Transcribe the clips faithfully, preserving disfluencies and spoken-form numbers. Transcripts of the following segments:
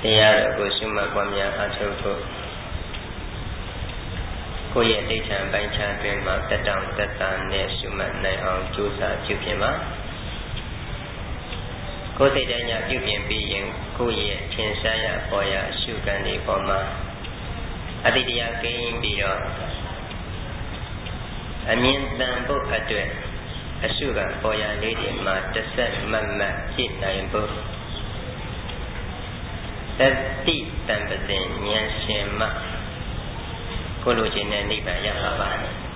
တရားတော်ကိုရှုမှတ်ပွားများအားထုတ်ဖို့ကိုယ့်ရဲ့ဒိဋ္ဌံပိုင်းခြားတွင်မှာတက်တောင့်တက်တာနဲ့ရှုမှတ်နိုင်အောင်ကြိုးစားပြုပြင်ပါကိုယ်စိတ်တိုင်းညာပြုပြင်ပြီးရင်ကိုယ့်ရဲ့ထင်ရှားရပေါ်ရအရှုခံတွေပေါ်မှာအတ္တိတရားကိန်းပြီးတော့အမြင်တန်ဖို့အတွက်အရှုခံပေါ်ရလေးတွေမှာတစ်ဆက်မတ်မတ်ကြည့်နိုင်ဖို့သတိတံပဇင်ဉာဏ်ရှင်မှကိုလိုချင်တဲ့နိဗ္ဗာန်ရပါပါ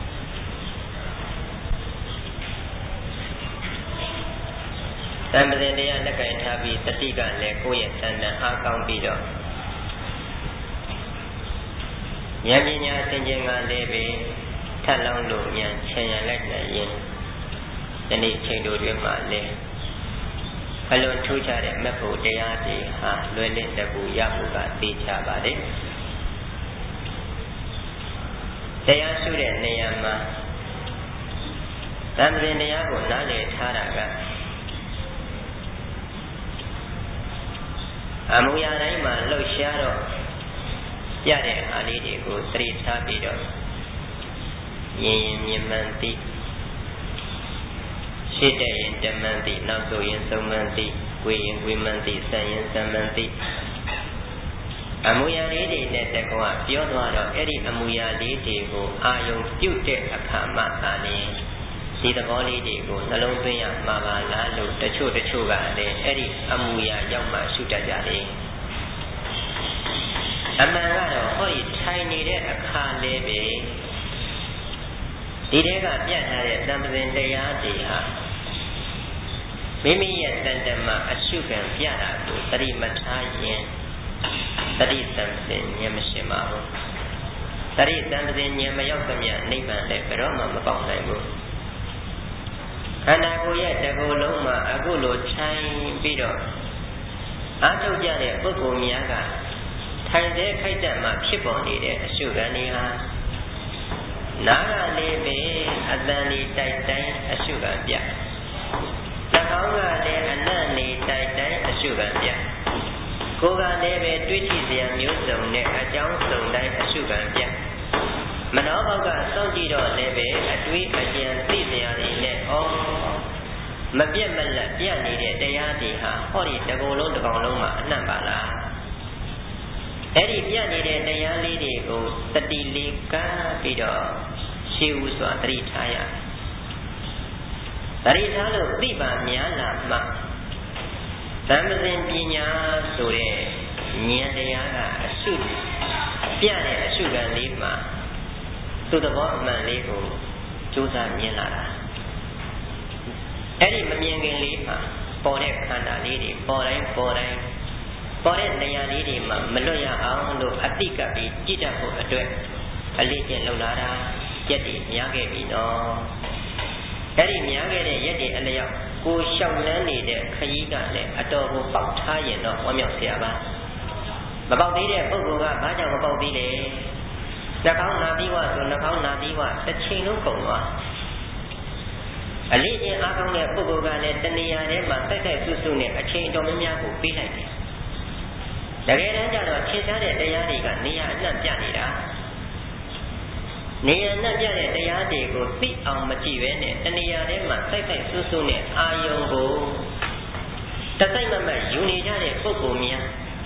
တံပဇင်တရားလက်ကင်ထားပြီးတတိကလည်းကိုယ့်ရဲ့တဏ္ဍအားကောင်းပြီးတော့ဉာဏ်ပညာသင်ခြင်းကလည်းပဲထပ်လောင်းလို့ဉာဏ်ချင်ရလိုက်နိုင်ရင်ဒီနေ့ချိန်တို့တွင်မှလည်းအလွန်ထူးခြားတဲ့မက်ဖို့တရားတွေဟာလွယ်လင့်တကူရဖို့ကသိချပါတယ်တရားရှုတဲ့နေရာမှာသံဃာတရားကိုနားလည်ထားတာကအမှုရာတိုင်းမှာလှုပ်ရှားတော့ပြတဲ့အားလေးတွေကိုသတိထားပြီးတော့မြင်ရင်မြင်မှန်သိရှိတဲ့ရင်တမန်သိနောက်ဆိုရင်သုံးမှန်သိကိုယ်ရင်ကိုယ်မှန်သိဆံရင်ဆံမှန်သိအမူအရာလေးတွေနဲ့တကွပြောသွားတော့အဲ့ဒီအမူအရာလေးတွေကိုအာယုံပြုတ်တဲ့အခါမှသာလေဒီသဘောလေးတွေကိုနှလုံးသွင်းရမှာပါလားလို့တချို့တချို့ကလည်းအဲ့ဒီအမူအရာရောက်မှရှုတတ်ကြတယ်အမှန်ကတော့ဟောဒီထိုင်နေတဲ့အခါလေးပဲဒီတဲကပြတ်ထားတဲ့သံဃာတရားတွေဟာမိမိရဲ့တန်တမှာအရှုခံပြတာကိုသတိမထားရင်သတိတံပင်ဉာဏ်မရှိပါဘူးသတိတံပင်ဉာဏ်မရောက်သမျှနိဗ္ဗာန်လည်းဘယ်တော့မှမပေါက်နိုင်ဘူးခန္ဓာကိုယ်ရဲ့တကူလုံးမှာအခုလိုထိုင်ပြီးတော့အားထုတ်ကြတဲ့ပုဂ္ဂိုလ်များကထိုင်တဲ့ခိုက်တံမှာဖြစ်ပေါ်နေတဲ့အရှုခံတွေဟာနားကလေးပဲအတန်လေးတိုက်တိုင်းအရှုခံပြနှာခေါင်းကလည်းအနံ့လေးတိုက်တိုင်းအရှုခံပြကိုယ်ကလည်းပဲတွေးကြည့်စရာမျိုးစုံနဲ့အကြောင်းစုံတိုင်းအရှုခံပြမနောဘောက်ကစောင့်ကြည့်တော့လည်းပဲအတွေးအကြံသိစရာတွေနဲ့ဩမပြတ်မလတ်ပြနေတဲ့တရားတွေဟာဟောဒီတကူလုံးတစ်ကောင်လုံးမှာအနှံ့ပါလားအဲ့ဒီပြနေတဲ့တရားလေးတွေကိုတတိလေးကပ်ပြီးတော့ရှေးဥစွာသတိထားရသတိထားလို့သိပါများလာမှသံဃာပညာဆိုတဲ့ဉာဏ်တရားကအရှုပြတဲ့အရှုခံလေးမှာသူ့သဘောအမှန်လေးကိုကြိုးစားမြင်လာတာအဲ့ဒီမမြင်ခင်လေးမှာပေါ်တဲ့ခန္ဓာလေးတွေပေါ်တိုင်းပေါ်တိုင်းပေါ်တဲ့နေရာလေးတွေမှာမလွတ်ရအောင်လို့အတိကပ်ပြီးကြည့်တတ်ဖို့အတွက်အလေးကျင့်လုပ်လာတာရက်တွေများခဲ့ပြီနော်အဲ့ဒီများခဲ့တဲ့ရက်တွေအလျောက်ကိုလျှောက်လန်းနေတဲ့ခရီးကလည်းအတော်ကိုပေါက်ထားရင်တော့ဝမ်းမြောက်စရာပါမပေါက်သေးတဲ့ပုဂ္ဂိုလ်ကဘာကြောင့်မပေါက်သေးလဲနှာခေါင်းနာပြီးွားဆိုနှာခေါင်းနာပြီးွားတစ်ချိန်လုံးကုန်သွားအလေးကျင့်အားကောင်းတဲ့ပုဂ္ဂိုလ်ကလည်းတဏှာထဲမှာတိုက်တိုက်ဆုစုနဲ့အချိန်တော်များများကိုပေးလိုက်တယ်တကယ်တမ်းကျတော့ထင်ရှားတဲ့တရားတွေကနေရာအနှံ့ပြနေတာနေရာနဲ့ပြတဲ့တရားတွေကိုသိအောင်မကြည့်ပဲနဲ့တဏှာထဲမှာစိုက်စိုက်ဆူးဆူးနဲ့အာယုံကိုတစိုက်မမတ်ယူနေကြတဲ့ပုဂ္ဂိုလ်များ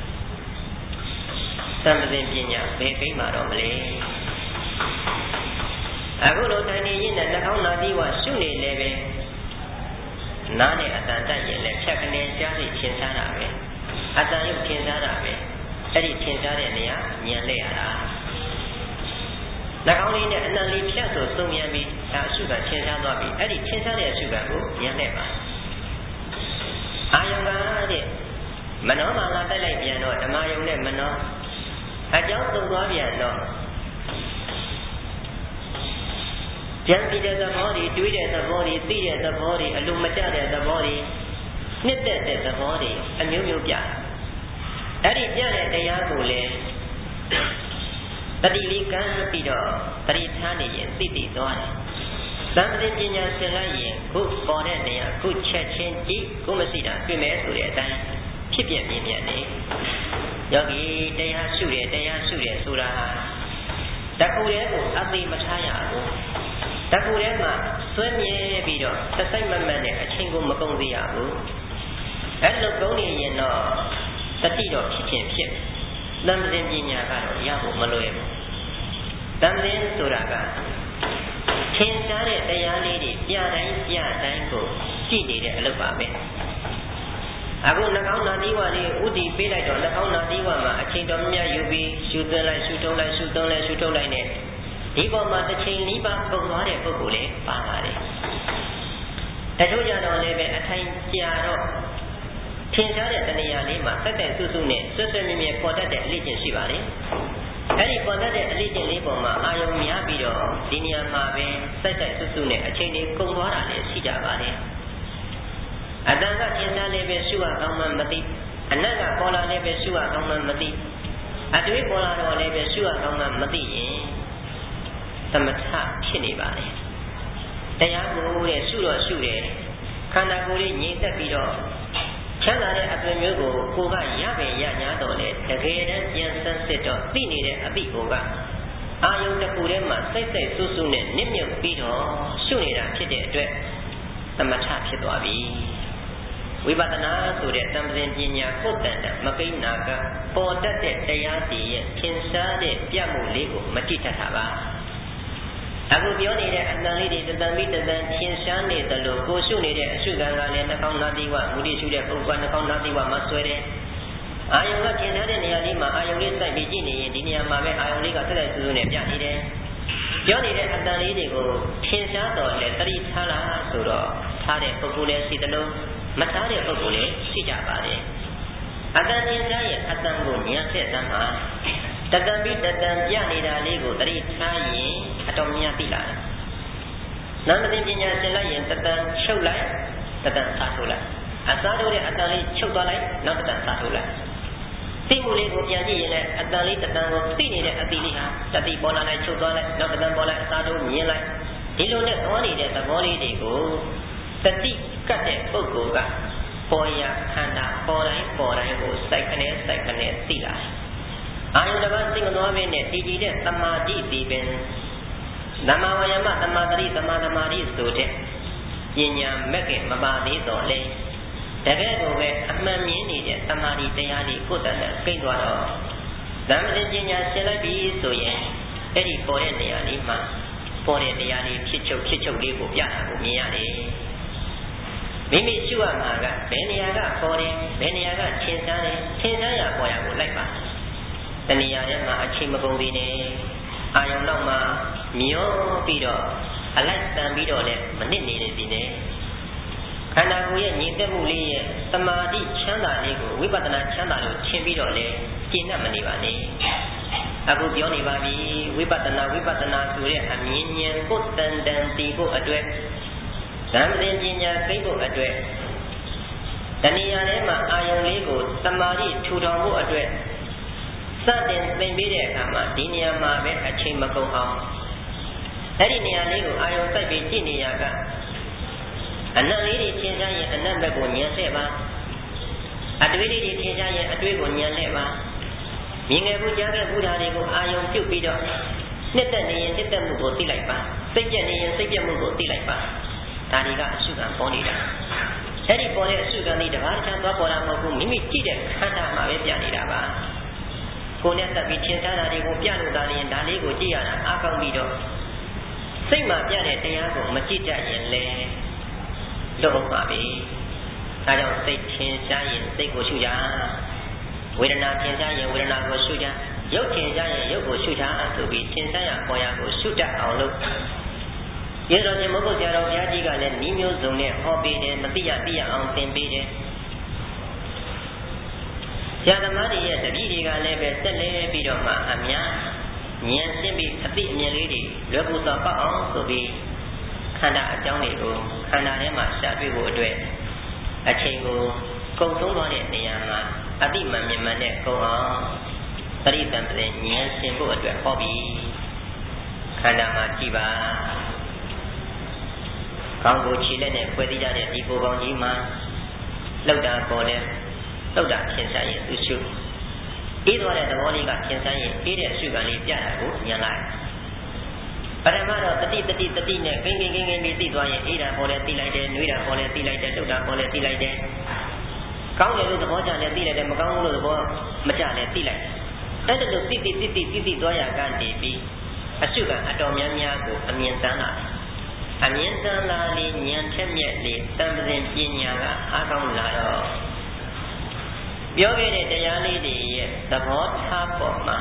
သံဃာပညာဘယ်ကိန်းမှာတော့မလဲအခုလိုတိုင်နေရင်လည်းနှာခေါင်းနာပြီးွားရှုနေလဲပဲနားနဲ့အတန်တက်ရင်လည်းဖြတ်ကနေကြားသိထင်ရှားတာပဲအတန်ရုပ်ထင်ရှားတာပဲအဲ့ဒီထင်ရှားတဲ့နေရာဉာဏ်လဲရတာနှာခေါင်းလေးနဲ့အနံလေးဖြတ်ဆိုသုံးမြန်ပြီးဒါအရှုခံထင်ရှားသွားပြီအဲ့ဒီထင်ရှားတဲ့အရှုခံကိုဉာဏ်နဲ့ပါအာယုံကတဲ့မနောမှလာတက်လိုက်ပြန်တော့ဓမ္မယုံနဲ့မနောအကြောင်းသုံးသွားပြန်တော့ဉာဏ်ပြီးတဲ့သဘောတွေတွေးတဲ့သဘောတွေသိတဲ့သဘောတွေအလိုမကျတဲ့သဘောတွေနှစ်သက်တဲ့သဘောတွေအမျိုးမျိုးပြအဲ့ဒီပြတဲ့တရားကိုလည်းတတိလေးကမ်းပြီးတော့တတိထားနေရင်သိသိသွားတယ်သံဃာပညာဆင်လိုက်ရင်ခုပေါ်တဲ့နေရာခုချက်ချင်းကြည့်ခုမရှိတာပြင်မဲ့ဆိုတဲ့အတိုင်းဖြစ်ပြပြင်းပြနေယောဂီတရားရှုတယ်တရားရှုတယ်ဆိုတာတခုတည်းကိုအသိမထားရဘူးတခုတည်းမှာဆွဲမြဲပြီးတော့သစိတ်မမတ်နဲ့အချိန်ကိုမကုန်စေရဘူးအဲ့လိုကုန်နေရင်တော့တတိတော့ဖြစ်ချင်းဖြစ်တမ္ပဇင်ပညာကတော့ရဖို့မလွယ်ဘူးတမ္ပဇင်ဆိုတာကထင်ရှားတဲ့တရားလေးတွေပြတိုင်းပြတိုင်းကိုကြည့်နေတဲ့အလုပ်ပါပဲအခုနှာခေါင်းနာသီးဝါလေးဥတီပေးလိုက်တော့နှာခေါင်းနာသီးဝါမှာအချိန်တော်များယူပြီးရှူသွင်းလိုက်ရှူထုံးလိုက်ရှူသွင်းလိုက်ရှူထုံးလိုက်နဲ့ဒီပေါ်မှာတစ်ချိန်လေးပါပုံသွားတဲ့ပုဂ္ဂိုလ်လေးပါပါတယ်တချို့ကြတော့လည်းပဲအထိုင်ကြာတော့ထင်ရှားတဲ့တဏှာလေးမှာတက်တက်ဆုစုနဲ့ဆွဆွမြဲမြဲပေါ်တတ်တဲ့အလေးကျင့်ရှိပါလေအဲ့ဒီပေါ်တတ်တဲ့အလေးကျင့်လေးပေါ်မှာအာယုံများပြီးတော့ဒီနေရာမှာပဲစိုက်စိုက်ဆုစုနဲ့အချိန်လေးကုန်သွားတာလည်းရှိကြပါလေအတန်ကထင်ရှားလေးပဲရှုရကောင်းမှမသိအနက်ကပေါ်လာလေးပဲရှုရကောင်းမှမသိအတွေးပေါ်လာတော့လေးပဲရှုရကောင်းမှမသိရင်သမထဖြစ်နေပါလေတရားကိုတဲ့ရှုတော့ရှုတယ်ခန္ဓာကိုယ်လေးငြိမ်သက်ပြီးတော့ချမ်းသာတဲ့အသွင်မျိုးကိုကိုကရပဲရညာတော့လေတကယ်တမ်းပြန်ဆန်းစစ်တော့သိနေတဲ့အသည့်ကိုကအာယုန်တစ်ခုထဲမှာစိတ်စိတ်ဆူဆူနဲ့နစ်မြုပ်ပြီးတော့ရှုနေတာဖြစ်တဲ့အတွက်သမထဖြစ်သွားပြီဝိပဿနာဆိုတဲ့တမ္ပဇင်ပညာကိုယ်တန်တဲ့မကိန်းနာကပေါ်တတ်တဲ့တရားစီရဲ့ထင်ရှားတဲ့ပြမှုလေးကိုမကြည့်တတ်တာပါအခုပြောနေတဲ့အတန်လေးတွေတတန်ပြီးတတန်ထင်ရှားနေသလိုကိုရှုနေတဲ့အရှုခံကလည်းနှာခေါင်းနာသီဝမူတိရှုတဲ့ပုဂ္ဂိုလ်ကနှာခေါင်းနာသီဝမှာဆွဲတယ်အာယုံကထင်ရှားတဲ့နေရာလေးမှာအာယုံလေးစိုက်ပြီးကြည့်နေရင်ဒီနေရာမှာပဲအာယုံလေးကဆက်လက်ဆူဆူနဲ့ပြနေတယ်ပြောနေတဲ့အတန်လေးတွေကိုထင်ရှားတော့လေတတိထားလားဆိုတော့ထားတဲ့ပုဂ္ဂိုလ်လည်းရှိသလိုမထားတဲ့ပုဂ္ဂိုလ်လည်းရှိကြပါတယ်အတန်ထင်ရှားရဲ့အတန်ကိုဉာဏ်ဆက်တမ်းမှာတတန်ပြီးတတန်ပြနေတာလေးကိုတတိထားရင်အတော်များသိလာတယ်။နာမသိပညာရှင်းလိုက်ရင်တတန်ချုပ်လိုက်တတန်စားထုတ်လိုက်အစားထိုးတဲ့အတန်လေးချုပ်သွားလိုက်နောက်တတန်စားထုတ်လိုက်သိမှုလေးကိုပြန်ကြည့်ရင်လည်းအတန်လေးတတန်ကိုသိနေတဲ့အတိလေးဟာတတိပေါ်လာလိုက်ချုပ်သွားလိုက်နောက်တတန်ပေါ်လိုက်အစားထိုးမြင်လိုက်ဒီလိုနဲ့သွားနေတဲ့သဘောလေးတွေကိုတတိကတ်တဲ့ပုဂ္ဂိုလ်ကပေါ်ရခန္ဓာပေါ်တိုင်းပေါ်တိုင်းကိုစိုက်ခနဲ့စိုက်ခနဲ့သိလာတယ်အာယုတပတ်စိတ်မသွားဘဲနဲ့တည်တည်တဲ့သမာဓိတည်ပင်သမ္မာဝါယာမသမာဓိသမာဓမာဓိဆိုတဲ့ပညာမဲ့ခင်မပါသေးတော့လေတကယ်ကိုပဲအမှန်မြင်နေတဲ့သမာဓိတရားလေးကိုယ်တည်းနဲ့ကိတ်သွားတော့ဓမ္မစင်ပညာရှင်းလိုက်ပြီဆိုရင်အဲ့ဒီပေါ်တဲ့နေရာလေးမှာပေါ်တဲ့တရားလေးဖြစ်ချုပ်ဖြစ်ချုပ်လေးကိုပြတာကိုမြင်ရတယ်မိမိရှုရမှာကဘယ်နေရာကပေါ်တယ်ဘယ်နေရာကထင်ရှားတယ်ထင်ရှားရပေါ်ရကိုလိုက်ပါတဏှာထဲမှာအချိန်မကုန်သေးနဲ့အာယုံတော့မှမျောပြီးတော့အလိုက်တန်ပြီးတော့လည်းမနစ်နေနေပြီနဲ့ခန္ဓာကိုယ်ရဲ့ညီသက်မှုလေးရဲ့သမာဓိချမ်းသာလေးကိုဝိပဿနာချမ်းသာလို့ရှင်းပြီးတော့လည်းကျင့်တတ်မနေပါနဲ့အခုပြောနေပါပြီဝိပဿနာဝိပဿနာဆိုတဲ့အမြင်ဉာဏ်ကိုတန်တန်တည်ဖို့အတွက်ဓမ္မသင်ပညာသိဖို့အတွက်တဏှာထဲမှာအာယုံလေးကိုသမာဓိထူထောင်ဖို့အတွက်စတင်သင်ပေးတဲ့အခါမှာဒီနေရာမှာပဲအချိန်မကုန်အောင်အဲ့ဒီနေရာလေးကိုအာယုံစိုက်ပြီးကြည့်နေရကအနတ်လေးတွေထင်ရှားရင်အနတ်ဘက်ကိုညံဆက်ပါအတွေးလေးတွေထင်ရှားရင်အတွေးကိုညံလဲပါမြင်ငယ်ဘူးကြားခဲ့ဘူးဓာတွေကိုအာယုံပြုတ်ပြီးတော့နှစ်သက်နေရင်နှစ်သက်မှုကိုသိလိုက်ပါစိတ်ပြက်နေရင်စိတ်ပြက်မှုကိုသိလိုက်ပါဒါတွေကအရှုခံပေါ်နေတာအဲ့ဒီပေါ်တဲ့အရှုခံလေးတပါးတစ်ခြားသွားပေါ်တာမဟုတ်ဘူးမိမိကြည့်တဲ့ခန္ဓာမှာပဲပြနေတာပါကိုယ်နဲ့သက်ပြီးထင်ရှားတာတွေကိုပြလို့သာရင်ဒါလေးကိုကြည့်ရတာအားကောင်းပြီးတော့စိတ်မှာပြတဲ့တရားကိုမကြည့်တတ်ရင်လည်းလွတ်အောင်ပါပဲဒါကြောင့်စိတ်ထင်ရှားရင်စိတ်ကိုရှုကြဝေဒနာထင်ရှားရင်ဝေဒနာကိုရှုကြရုပ်ထင်ရှားရင်ရုပ်ကိုရှုကြဆိုပြီးထင်ရှားရပေါ်ရကိုရှုတတ်အောင်လို့ကျေတော်ရှင်မဟုတ်ဆရာတော်ဘုရားကြီးကလည်းဤမျိုးစုံနဲ့ဟောပေးတယ်မသိရသိရအောင်သင်ပေးတယ်ဆရာသမားတွေရဲ့တပည့်တွေကလည်းပဲဆက်လဲပြီးတော့မှအများဉာဏ်ရှင်းပြီးအသိအမြင်လေးတွေလွယ်ကူစွာပတ်အောင်ဆိုပြီးခန္ဓာအကြောင်းတွေကိုခန္ဓာထဲမှာရှာတွေ့ဖို့အတွက်အချိန်ကိုကုန်ဆုံးသွားတဲ့နေရာမှာအသိမှန်မြင်မှန်နဲ့ကုန်အောင်ပရိသံပလဉာဏ်ရှင်းဖို့အတွက်ဟောပြီးခန္ဓာမှာကြည့်ပါကောင်းကိုခြေလက်နဲ့ဖွဲ့စည်းကြတဲ့ဒီကိုယ်ကောင်းကြီးမှာလှုပ်တာပေါ်လဲလှုပ်တာထင်ရှားရင်သူရှုအေးသွားတဲ့သဘောလေးကသင်္ချာရင်အေးတဲ့အရှုခံလေးပြတာကိုဉာဏ်လိုက်ပထမတော့တတိတတိတတိနဲ့ဂိမ့်ဂိမ့်ဂိမ့်ဂိမ့်ပြီးသိသွားရင်အေးတာပေါ်လဲသိလိုက်တယ်နှွေးတာပေါ်လဲသိလိုက်တယ်လှုပ်တာပေါ်လဲသိလိုက်တယ်ကောင်းတယ်လို့သဘောကျလဲသိလိုက်တယ်မကောင်းဘူးလို့သဘောမကျလဲသိလိုက်အဲ့ဒါလို့သိသိသိသိသိသိသွားရကနေပြီးအရှုခံအတော်များများကိုအမြင်တမ်းလာအမြင်တမ်းလာလေးဉာဏ်ထက်မြက်လေးတံပစဉ်ပညာကအားကောင်းလာတော့ပြောခဲ့တဲ့တရားလေးတွေရဲ့သဘောထားပေါ်မှာ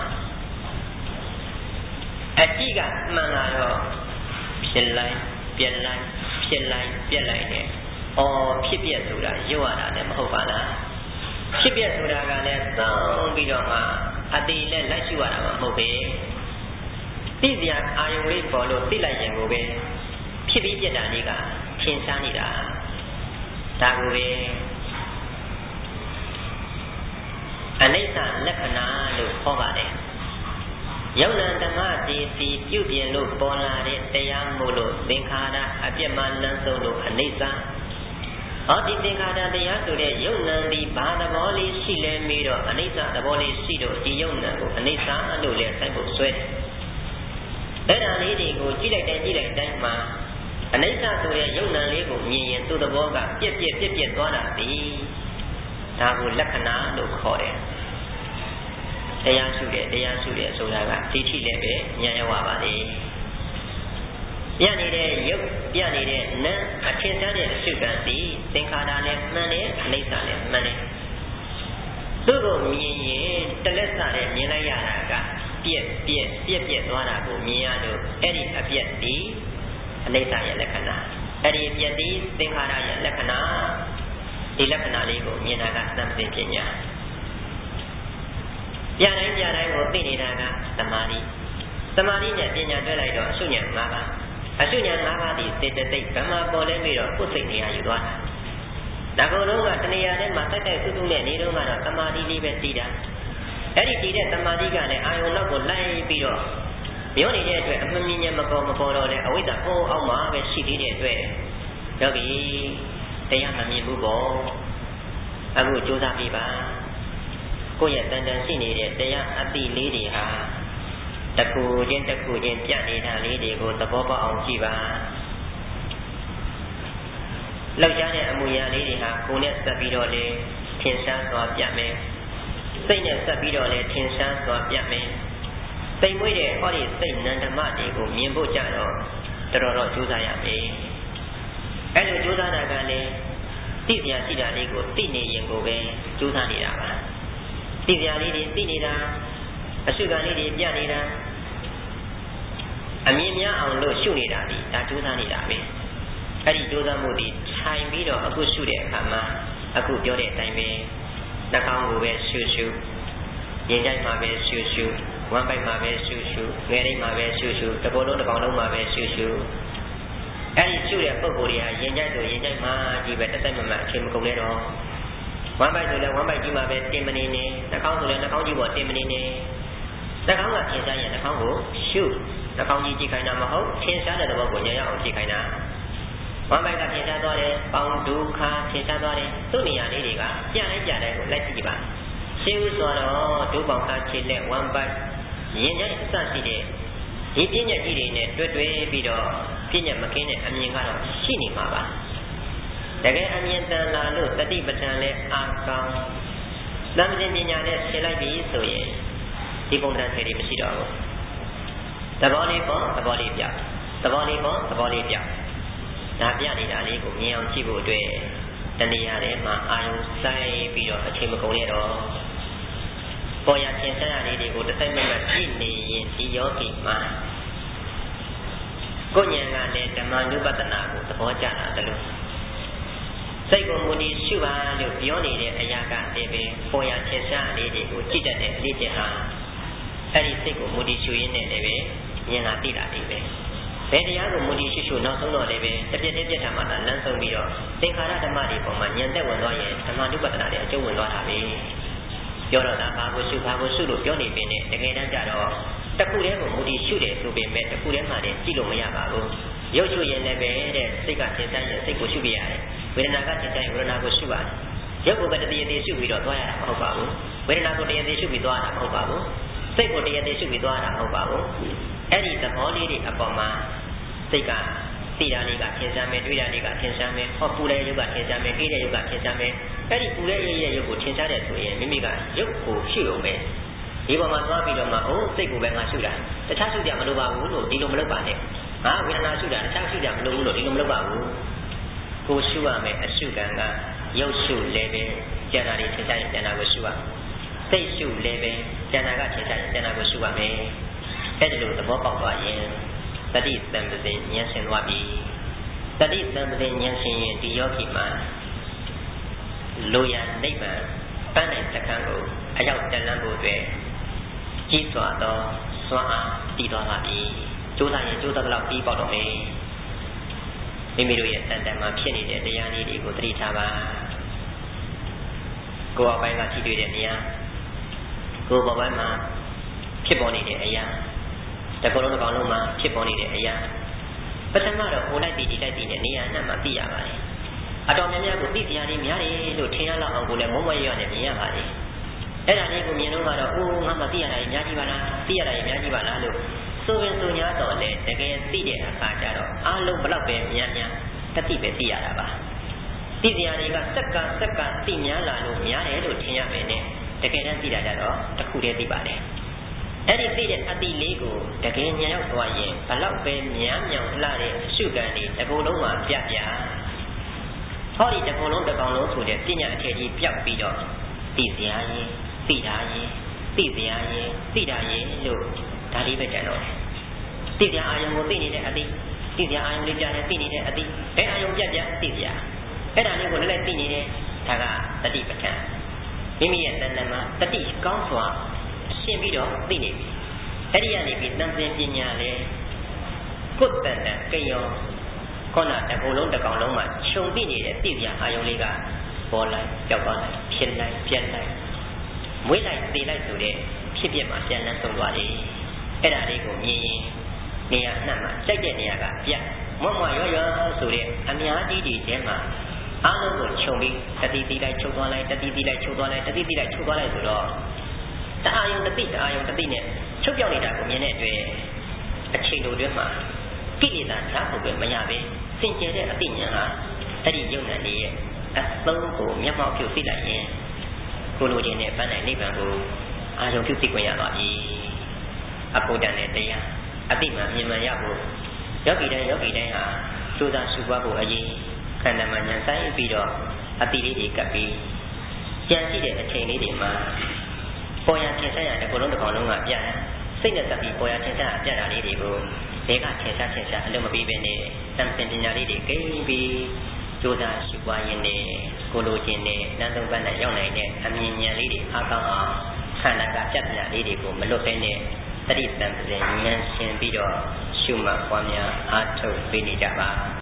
အကြည့်ကမှန်လာတော့ဖြစ်လိုက်ပြက်လိုက်ဖြစ်လိုက်ပြက်လိုက်တယ်။အော်ဖြစ်ပြက်ဆိုတာရုပ်ရတာလည်းမဟုတ်ပါလား။ဖြစ်ပြက်ဆိုတာကလည်းစောင်းပြီးတော့မှအတိနဲ့လက်ရှိရတာမဟုတ်ပဲ။သိစရာအာယုံလေးပေါ်လို့သိလိုက်ရင်ကိုပဲဖြစ်ပြီးပြက်တာလေးကထင်ရှားနေတာ။ဒါကိုပဲအနိစ္စလက္ခဏာလို့ခေါ်ပါတယ်။ယုံနာဓမ္မဒီစီပြုပြင်လို့ပေါ်လာတဲ့တရားမို့လို့သင်္ခါရအပြစ်မှလန်းဆုံးလို့အနိစ္စဟောဒီသင်္ခါရတရားဆိုတဲ့ယုံနာဒီဘာသဘောလေးရှိလဲမေးတော့အနိစ္စသဘောလေးရှိတော့ဒီယုံနာကိုအနိစ္စလို့လည်းဆိုင်ဖို့ဆွဲအဲ့ဒါလေးတွေကိုကြည့်လိုက်တိုင်းကြည့်လိုက်တိုင်းမှာအနိစ္စဆိုတဲ့ယုံနာလေးကိုမြင်ရင်သူ့သဘောကပြက်ပြက်ပြက်ပြက်သွားတာဒီဒါကိုလက္ခဏာလို့ခေါ်တယ်တရားရှုတယ်တရားရှုတယ်ဆိုတာကဒိဋ္ဌိလည်းပဲဉာဏ်ရောက်ပါလေပြနေတဲ့ရုပ်ပြနေတဲ့နာမ်အထင်ရှားတဲ့အရှုခံစီသင်္ခါရလည်းမှန်တယ်အနိစ္စလည်းမှန်တယ်သူ့ကိုမြင်ရင်တလက်စတဲ့မြင်လိုက်ရတာကပြက်ပြက်ပြက်ပြက်သွားတာကိုမြင်ရလို့အဲ့ဒီအပြက်ဒီအနိစ္စရဲ့လက္ခဏာအဲ့ဒီအပြက်ဒီသင်္ခါရရဲ့လက္ခဏာဒီလက္ခဏာလေးကိုမြင်တာကသံသင်ပညာပြတိုင်းပြတိုင်းကိုသိနေတာကသမာဓိသမာဓိနဲ့ပညာတွဲလိုက်တော့အရှုဉာဏ်၅ပါးအရှုဉာဏ်၅ပါးဒီစေတသိက်ဗမာပေါ်လဲပြီးတော့ကိုယ်စိတ်နေရာယူသွားတာဒါကုန်လုံးကတဏှာထဲမှာတိုက်တိုက်စုစုနဲ့နေတော့ကတော့သမာဓိလေးပဲတည်တာအဲ့ဒီတည်တဲ့သမာဓိကလည်းအာယုံနောက်ကိုလိုက်ပြီးတော့ပြောနေတဲ့အတွက်အမှန်မြင်မပေါ်မပေါ်တော့လဲအဝိဇ္ဇာပုံအောက်မှာပဲရှိသေးတဲ့အတွက်ယောဂီတရားမမြင်ဘူးပေါ့အခုကြိုးစားပြီးပါကိုယ့်ရဲ့တန်တန်ရှိနေတဲ့တရားအတိလေးတွေဟာတခုချင်းတခုချင်းပြနေတာလေးတွေကိုသဘောပေါက်အောင်ကြည့်ပါလောက်ရတဲ့အမူအရာလေးတွေဟာကိုယ်နဲ့ဆက်ပြီးတော့လေထင်ရှားစွာပြမယ်စိတ်နဲ့ဆက်ပြီးတော့လေထင်ရှားစွာပြမယ်စိတ်မွေးတဲ့ဟောဒီစိတ်နန္ဒမတွေကိုမြင်ဖို့ကြတော့တော်တော်ကြိုးစားရမယ်အဲ့လိုကြိုးစားတာကလည်းသိစရာရှိတာလေးကိုသိနေရင်ကိုပဲကြိုးစားနေတာပါသိစရာလေးတွေသိနေတာအရှုခံလေးတွေပြနေတာအမြင်များအောင်လို့ရှုနေတာဒီဒါကြိုးစားနေတာပဲအဲ့ဒီကြိုးစားမှုဒီထိုင်ပြီးတော့အခုရှုတဲ့အခါမှာအခုပြောတဲ့အတိုင်းပဲနှာခေါင်းကိုပဲရှုရှုရင်ကြိုက်မှာပဲရှုရှုဝမ်းပိုက်မှာပဲရှုရှုငယ်ရိပ်မှာပဲရှုရှုတပေါ်လုံးတစ်ကောင်လုံးမှာပဲရှုရှုအဲ့ဒီရှုတဲ့ပုံကိုယ်တွေဟာရင်ကြိုက်ဆိုရင်ကြိုက်မှာဒီပဲတစ်သက်မမှအချိန်မကုန်လဲတော့ဝမ်းပိုက်ဆိုလည်းဝမ်းပိုက်ကြီးမှာပဲတင်မနေနဲ့နှာခေါင်းဆိုလည်းနှာခေါင်းကြီးပေါ်တင်မနေနဲ့နှာခေါင်းကထင်ရှားရင်နှာခေါင်းကိုရှုနှာခေါင်းကြီးကြည့်ခိုင်းတာမဟုတ်ထင်ရှားတဲ့သဘောကိုဉာဏ်ရအောင်ကြည့်ခိုင်းတာဝမ်းပိုက်ကထင်ရှားသွားတယ်ပေါင်းဒုက္ခထင်ရှားသွားတယ်သူ့နေရာလေးတွေကပြလိုက်ပြလိုက်ကိုလိုက်ကြည့်ပါရှင်းဥဆိုတော့ဒုပေါင်းကခြေလက်ဝမ်းပိုက်ရင်ကြိုက်အစရှိတဲ့ဒီပြည့်ညက်ကြီးတွေနဲ့တွဲတွဲပြီးတော့ပြည့်ညက်မကင်းတဲ့အမြင်ကတော့ရှိနေမှာပါတကယ်အမြင်တန်လာလို့တတိပဋ္ဌာန်နဲ့အာကောင်းသံသင်ပညာနဲ့ရှင်းလိုက်ပြီဆိုရင်ဒီပုံစံတွေမရှိတော့ဘူးသဘောလေးပေါ်သဘောလေးပြသဘောလေးပေါ်သဘောလေးပြဒါပြနေတာလေးကိုမြင်အောင်ကြည့်ဖို့အတွက်တဏှာထဲမှာအာယုံဆိုင်ပြီးတော့အချိန်မကုန်ရတော့ပေါ်ရသင်ဆက်ရလေးတွေကိုတစ်ဆိုင်မှမကြည့်နေရင်ဒီယောဂီမှာကိုဉာဏ်ကလည်းဓမ္မနုပဒနာကိုသဘောကျတာတလို့စိတ်ကိုမူတည်ရှုပါလို့ပြောနေတဲ့အရာကလည်းပဲပေါ်ရသင်ဆက်လေးတွေကိုကြည့်တတ်တဲ့အလေးကျင့်ဟာအဲ့ဒီစိတ်ကိုမူတည်ရှုရင်းနဲ့လည်းပဲဉာဏ်လာသိတာလေးပဲဘယ်တရားကိုမူတည်ရှုရှုနောက်ဆုံးတော့လည်းပဲတပြည့်တည်းပြတ်တာမှသာလမ်းဆုံးပြီးတော့သင်္ခါရဓမ္မတွေပေါ်မှာဉာဏ်သက်ဝင်သွားရင်ဓမ္မနုပဒနာတွေအကျုံးဝင်သွားတာပဲပြောတော့တာဘာကိုရှုဘာကိုရှုလို့ပြောနေပင်နဲ့တကယ်တမ်းကျတော့တစ်ခုတည်းကိုမူတည်ရှုတယ်ဆိုပေမဲ့တစ်ခုတည်းမှလည်းကြည့်လို့မရပါဘူးရုပ်ရှုရင်လည်းပဲတဲ့စိတ်ကသင်တိုင်းရင်စိတ်ကိုရှုပြရတယ်ဝေဒနာကသင်တိုင်းဝေဒနာကိုရှုရတယ်ရုပ်ကိုပဲတည်းတည်းရှုပြီးတော့သွားရတာမဟုတ်ပါဘူးဝေဒနာကိုတရားသေးရှုပြီးသွားတာမဟုတ်ပါဘူးစိတ်ကိုတရားသေးရှုပြီးသွားတာမဟုတ်ပါဘူးအဲ့ဒီသဘောလေးတွေအပေါ်မှာစိတ်ကသိတာလေးကသင်္ချာမယ်တွေးတာလေးကသင်္ချာမယ်ဟောပူတဲ့ရုပ်ကသင်္ချာမယ်အေးတဲ့ရုပ်ကသင်္ချာမယ်အဲ့ဒီပူတဲ့အေးရဲ့ရုပ်ကိုသင်္ချာတဲ့ဆိုရင်မိမိကရုပ်ကိုရှုရုံပဲဒီပေါ်မှာသွားပြီးတော့မှအိုးစိတ်ကိုပဲငါရှုတာတခြားရှုကြမလို့ပါဘူးလို့ဒီလိုမလုပ်ပါနဲ့ငါဝေဒနာရှုတာတခြားရှုကြမလို့ဘူးလို့ဒီလိုမလုပ်ပါဘူးကိုရှုရမယ်အရှုကံကရုပ်ရှုလည်းပဲကျန်တာတွေသင်္ချာရင်ကျန်တာကိုရှုရစိတ်ရှုလည်းပဲကျန်တာကသင်္ချာရင်ကျန်တာကိုရှုရမယ်အဲ့ဒီလိုသဘောပေါက်သွားရင်တတိသံပဇင်ဉာဏ်ရှင်သွားပြီတတိသံပဇင်ဉာဏ်ရှင်ရင်ဒီယောဂီမှာလိုရနိဗ္ဗာန်ပန်းနိုင်စခန်းကိုအရောက်တက်လန်းဖို့အတွက်ကြီးစွာသောစွမ်းအားတည်သွားပါပြီကြိုးစားရင်ကြိုးစားတော့ပြီးပေါက်တော့မယ်မိမိတို့ရဲ့တန်တန်မှာဖြစ်နေတဲ့တရားလေးတွေကိုသတိထားပါကိုယ်အပိုင်းကထိတွေ့တဲ့နေရာကိုယ်ဘဝမှာဖြစ်ပေါ်နေတဲ့အရာတကောလုံးတစ်ကောင်လုံးမှာဖြစ်ပေါ်နေတဲ့အရာပထမတော့ဟိုလိုက်ပြီးဒီလိုက်ပြီးနဲ့နေရာနဲ့မှသိရပါတယ်အတော်များများကိုသိစရာလေးများတယ်လို့ထင်ရလောက်အောင်ကိုလည်းမုံမရွနဲ့မြင်ရပါတယ်အဲ့ဒါလေးကိုမြင်လို့ကတော့အိုးငါမှသိရတာကြီးများကြီးပါလားသိရတာကြီးများကြီးပါလားလို့ဆိုရင်ဆိုညာတော့လေတကယ်သိတဲ့အခါကျတော့အားလုံးဘလောက်ပဲများများတတိပဲသိရတာပါသိစရာတွေကစက္ကစက္ကသိများလာလို့များတယ်လို့ထင်ရမယ်နဲ့တကယ်တမ်းသိတာကြတော့တစ်ခုတည်းသိပါတယ်အဲ့ဒီသိတဲ့အတိလေးကိုတကယ်ညာရောက်သွားရင်ဘလောက်ပဲများမြောင်လှတဲ့အရှုခံတွေတစ်ခုလုံးမှာပြပြဟောဒီတစ်ခုလုံးတစ်ကောင်လုံးဆိုတဲ့ပညာအခြေကြီးပြောက်ပြီးတော့သိစရာရင်သိတာရင်သိစရာရင်သိတာရင်လို့ဒါလေးပဲကြံတော့တယ်သိစရာအာယုံကိုသိနေတဲ့အတိသိစရာအာယုံလေးပြတယ်သိနေတဲ့အတိဘယ်အာယုံပြပြသိစရာအဲ့ဒါလေးကိုလည်းလည်းသိနေတယ်ဒါကတတိပဋ္ဌာန်မိမိရဲ့တဏ္ဍမှာတတိကောင်းစွာရှင်းပြီးတော့သိနေပြီအဲ့ဒီကနေပြီးသံသင်ပညာလေကုတ္တန်တန်ကိယောခေါနာတစ်ခုလုံးတစ်ကောင်လုံးမှာခြုံသိနေတဲ့သိစရာအာယုံလေးကပေါ်လိုက်ကြောက်သွားလိုက်ဖြစ်လိုက်ပြက်လိုက်မွေးလိုက်သေလိုက်ဆိုတဲ့ဖြစ်ပြမှာပြန်လန်းဆုံးသွားတယ်အဲ့ဒါလေးကိုမြင်ရင်နေရာနှံ့မှာကြိုက်တဲ့နေရာကပြက်မွတ်မွရောရောဆိုတဲ့အများကြီးဒီထဲမှာအားလုံးကိုခြုံပြီးတတိတိလိုက်ချုပ်သွားလိုက်တတိတိလိုက်ချုပ်သွားလိုက်တတိတိလိုက်ချုပ်သွားလိုက်ဆိုတော့တအာယုံတတိတအာယုံတတိနဲ့ချုပ်ပြောက်နေတာကိုမြင်တဲ့အတွက်အချိန်လိုတွင်းမှာကိလေသာဓာတ်ကိုပဲမရပဲစင်ကြယ်တဲ့အသိဉာဏ်ဟာအဲ့ဒီယုံနာလေးရဲ့အသုံးကိုမျက်မှောက်ပြုသိလိုက်ရင်ကိုလိုချင်တဲ့ပန်းနိုင်နိဗ္ဗာန်ကိုအာရုံပြုသိခွင့်ရသွားပြီအဘုဒ္ဓနဲ့တရားအတိမှမြင်မှန်ရဖို့ယောဂီတိုင်းယောဂီတိုင်းဟာစူးစမ်းရှုပွားဖို့အရေးခန္ဓာမှဉာဏ်ဆိုင်ပြီးတော့အတိလေးတွေကပ်ပြီးကြံရှိတဲ့အချိန်လေးတွေမှာပေါ်ရထင်ရှားရတဲ့ကိုလုံးတစ်ကောင်လုံးကပြတယ်စိတ်နဲ့သက်ပြီးပေါ်ရထင်ရှားပြတာလေးတွေကိုဒေကထင်ရှားထင်ရှားအလုံးမပြီးပဲနဲ့သံသင်ပညာလေးတွေကိန်းပြီးကြိုးစားရှုပွားရင်းနဲ့ကိုလိုချင်တဲ့နန်းသုံးပန်းနဲ့ရောက်နိုင်တဲ့အမြင်ဉာဏ်လေးတွေအားကောင်းအောင်ခန္ဓာကပြတ်ပြတ်လေးတွေကိုမလွတ်ဘဲနဲ့တတိတံပဇင်ဉာဏ်ရှင်ပြီးတော့ရှုမှတ်ပွားများအားထုတ်ပေးနေကြပါ